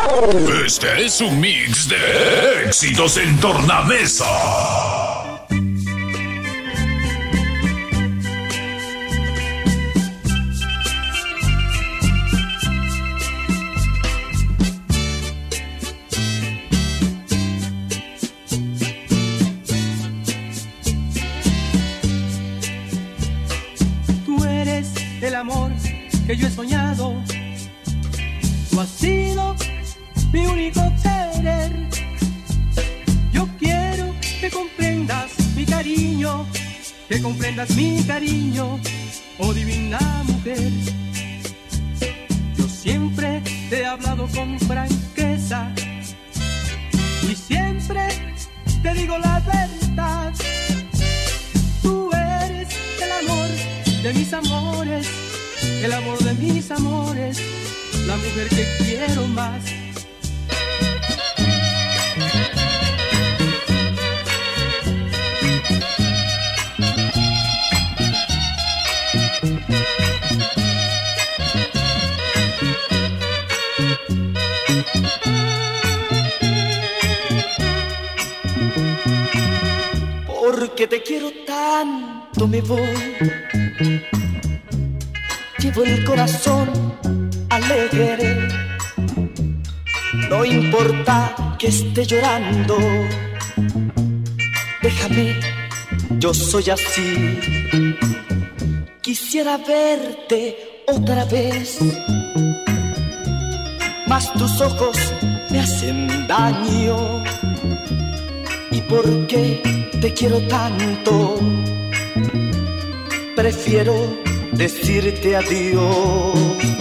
Este es un mix de éxitos en tornamesa. Tú eres el amor que yo he soñado. Tú has sido mi único querer. Yo quiero que comprendas mi cariño, que comprendas mi cariño, oh divina mujer. Yo siempre te he hablado con franqueza y siempre te digo la verdad. Tú eres el amor de mis amores, el amor de mis amores, la mujer que quiero más. Porque te quiero tanto me voy, llevo el corazón alegre, no importa que esté llorando, déjame, yo soy así. Quisiera verte otra vez, mas tus ojos me hacen daño. ¿Y por qué te quiero tanto? Prefiero decirte adiós.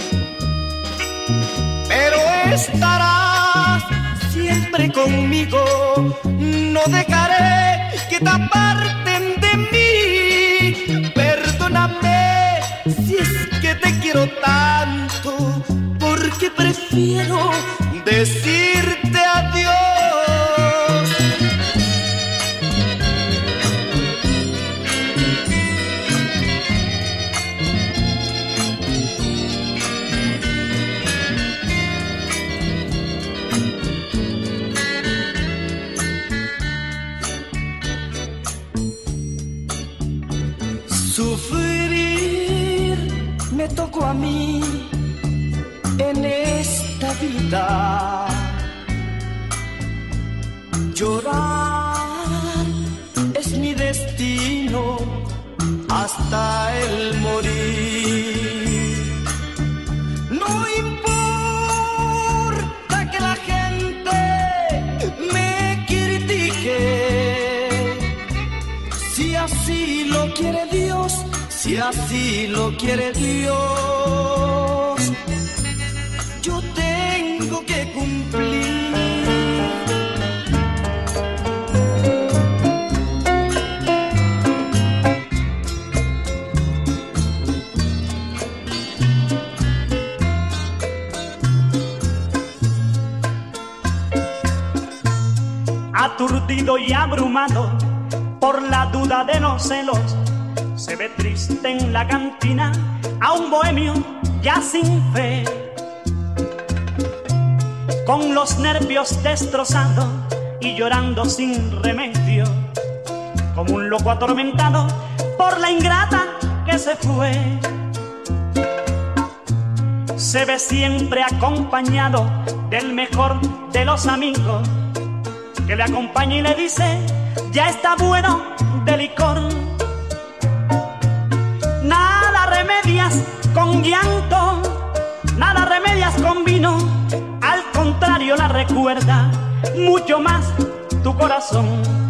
Pero estarás siempre conmigo, no dejaré que te aparten de mí. Perdóname si es que te quiero tanto, porque prefiero decirte adiós. Sufrir me tocó a mí en esta vida. Llorar es mi destino hasta el morir. No importa que la gente me critique, si así lo quiere Dios, si así lo quiere Dios, yo tengo que cumplir. Aturdido y abrumado por la duda de los celos, se ve triste en la cantina a un bohemio ya sin fe, con los nervios destrozados y llorando sin remedio, como un loco atormentado por la ingrata que se fue. Se ve siempre acompañado del mejor de los amigos, que le acompaña y le dice: ya está bueno de licor. Nada remedias con llanto, nada remedias con vino, al contrario la recuerda mucho más tu corazón.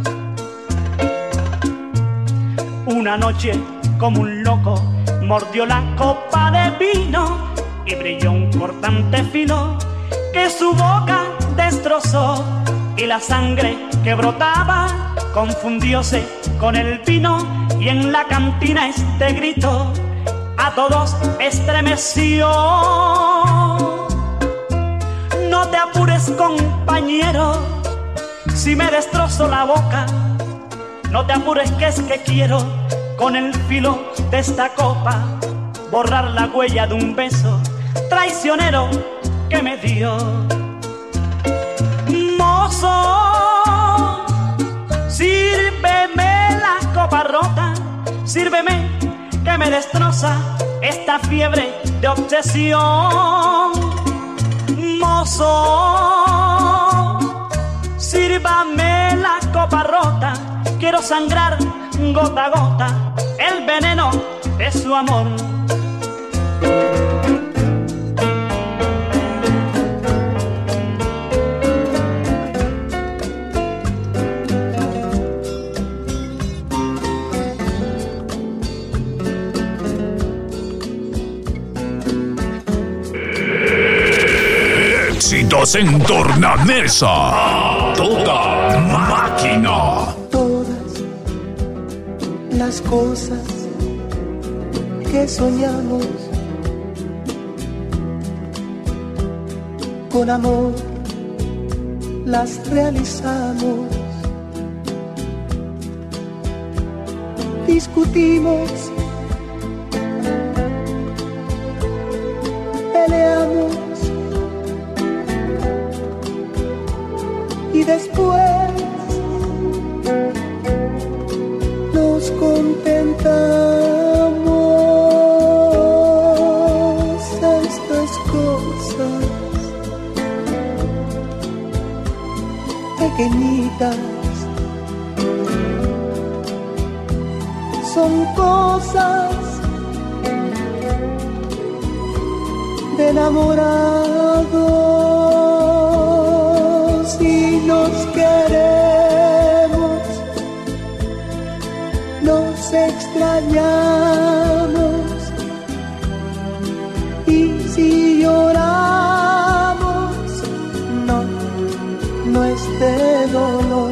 Una noche como un loco mordió la copa de vino y brilló un cortante filo que su boca destrozó, y la sangre que brotaba confundióse con el vino, y en la cantina este grito a todos estremeció: no te apures, compañero, si me destrozo la boca, no te apures, que es que quiero con el filo de esta copa borrar la huella de un beso traicionero que me dio. sírveme que me destroza esta fiebre de obsesión. Mozo, sírvame la copa rota, quiero sangrar gota a gota el veneno de su amor. Éxitos en tornamesa. Toda máquina. Todas las cosas que soñamos con amor las realizamos. Discutimos, peleamos y después nos contentamos. Estas cosas pequeñitas son cosas de enamorados. Y nos queremos, nos extrañamos, y si lloramos, no es de dolor.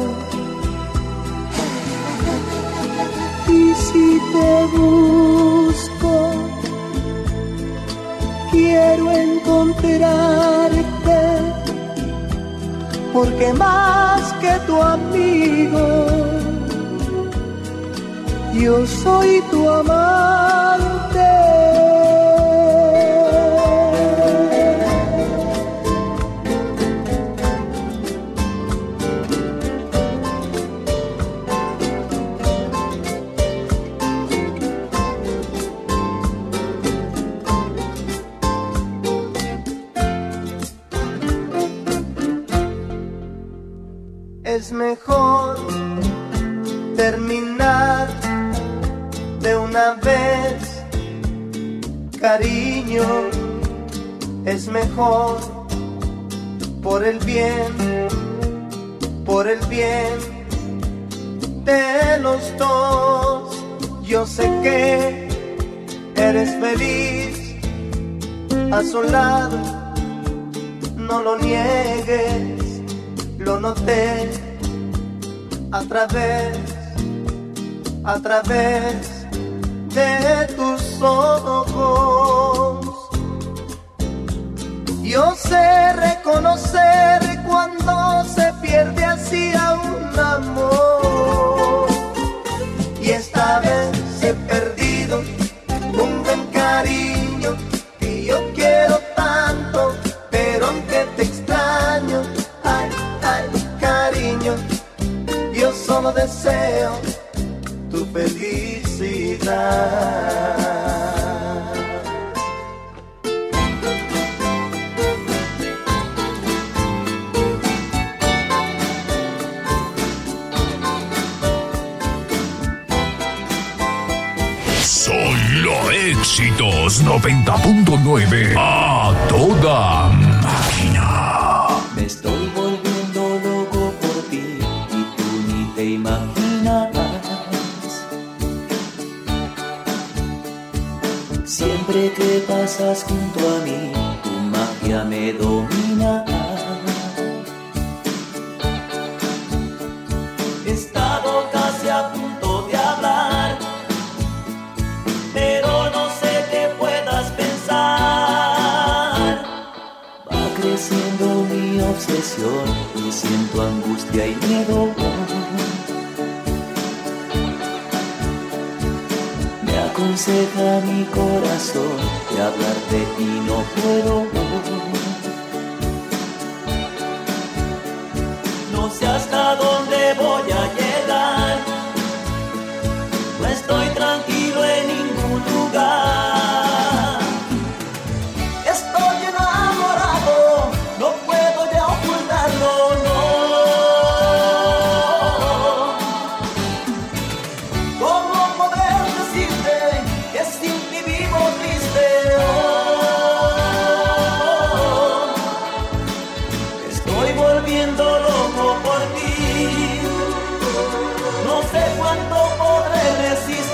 Y si te busco, quiero encontrarte, porque más que tu amigo, yo soy tu amante. Es mejor terminar de una vez, cariño. Es mejor por el bien de los dos. Yo sé que eres feliz a su lado, no lo niegues, lo noté a través de tus ojos. Yo sé reconocer cuando se pierde así a un amor, y esta vez he perdido un gran cariño que yo quiero tanto, pero aunque te extraño, ay, cariño, yo solo deseo tu felicidad. Solo éxitos 90.9 a toda máquina. Me estoy volviendo loco por ti y tú ni te imaginas. Siempre que pasas junto a mí, tu magia me domina. He estado casi a punto de hablar, pero no sé qué puedas pensar. Va creciendo mi obsesión y siento angustia y miedo. Me aconseja mi corazón de hablarte y no puedo. No sé hasta dónde voy a llegar. No estoy tranquilo. volviendo loco por ti. No sé cuánto podré resistir.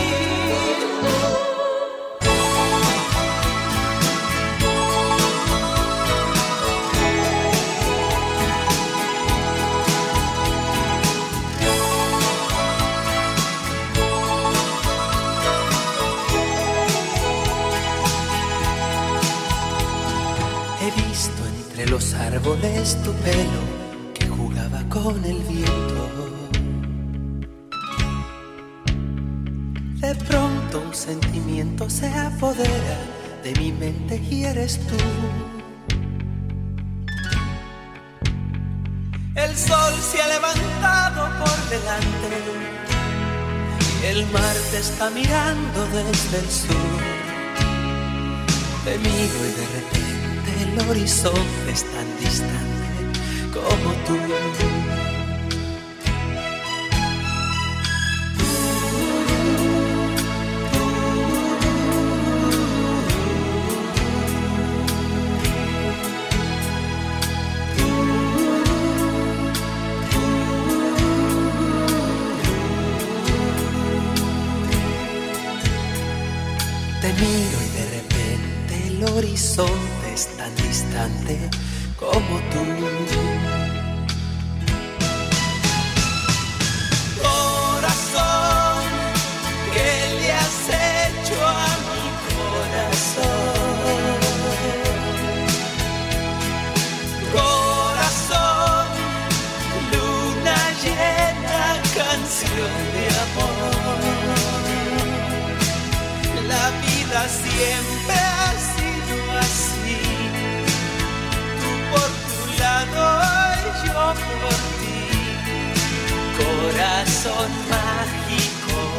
He visto entre los árboles tu pelo que jugaba con el viento. De pronto un sentimiento se apodera de mi mente y eres tú. El sol se ha levantado por delante y el mar te está mirando desde el sur. Te miro y de repente el horizonte es tan distante como tú. Te miro y de repente el horizonte es tan distante como tú. Corazón, ¿qué le has hecho a mi corazón? Corazón, luna llena, canción de amor. La vida siempre ha sido así, tú por tu lado y yo por ti, corazón mágico.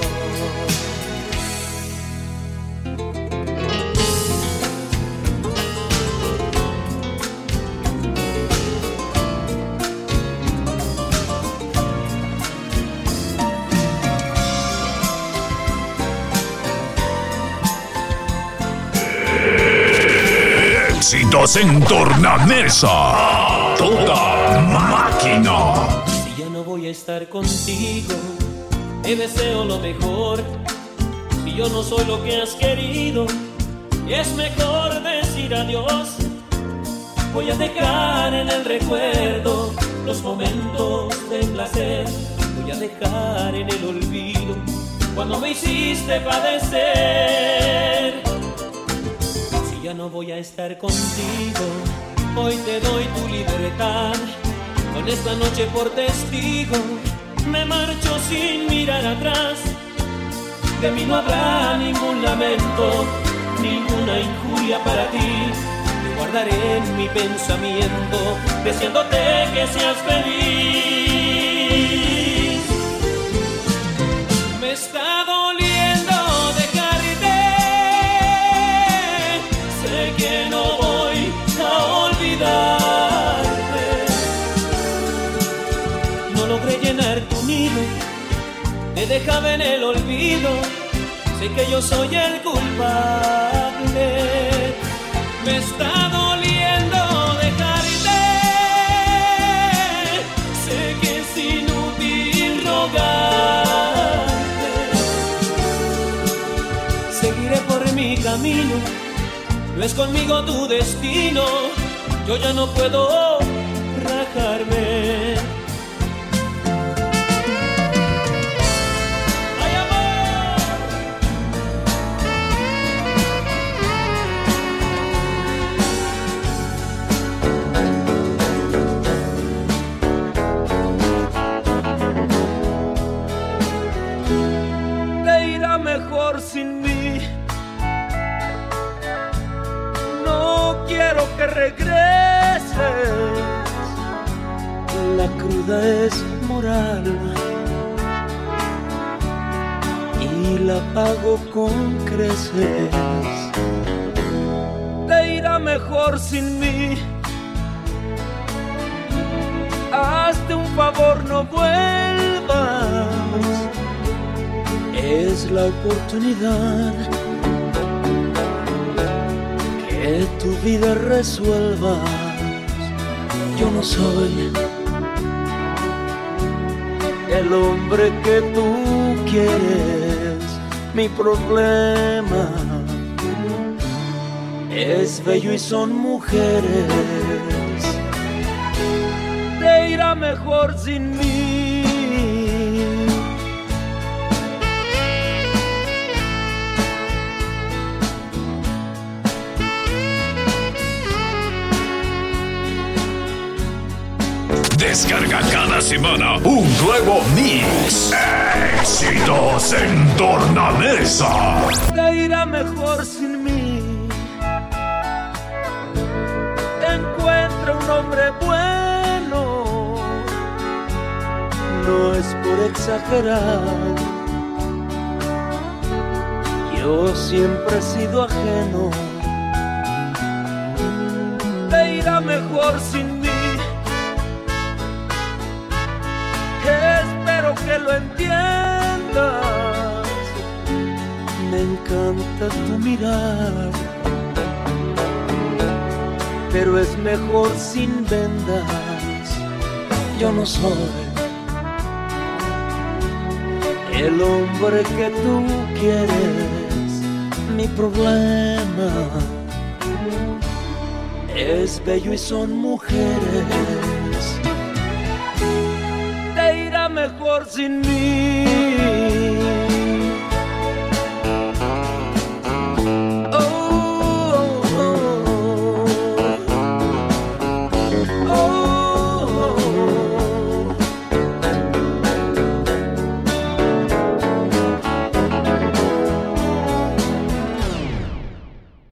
Éxitos en tornamesa. Toda máquina. Si ya no voy a estar contigo, te deseo lo mejor. Si yo no soy lo que has querido, es mejor decir adiós. Voy a dejar en el recuerdo los momentos de placer. Voy a dejar en el olvido cuando me hiciste padecer. Ya no voy a estar contigo, hoy te doy tu libertad. Con esta noche por testigo, me marcho sin mirar atrás. De mí no habrá ningún lamento, ninguna injuria para ti. Te guardaré en mi pensamiento, deseándote que seas feliz. Me está doliendo que no voy a olvidarte. No logré llenar tu nido, te dejaba en el olvido. Sé que yo soy el culpable. Me está doliendo dejarte. Sé que es inútil rogarte. Seguiré por mi camino. No es conmigo tu destino, yo ya no puedo rajarme. ¡Ay, amor! Te irá mejor sin mí. Quiero que regreses. La cruda es moral y la pago con creces. Te irá mejor sin mí. Hazte un favor, no vuelvas. Es la oportunidad que tu vida resuelvas. Yo no soy el hombre que tú quieres. Mi problema es bello y son mujeres. Te irá mejor sin mí. Descarga cada semana un nuevo mix. Éxitos en tornamesa. Te irá mejor sin mí. Encuentra un hombre bueno. No es por exagerar. Yo siempre he sido ajeno. Te irá mejor sin mí. Espero que lo entiendas. Me encanta tu mirar, pero es mejor sin vendas. Yo no soy el hombre que tú quieres. Mi problema es bello y son mujeres. Te irá mejor sin mí.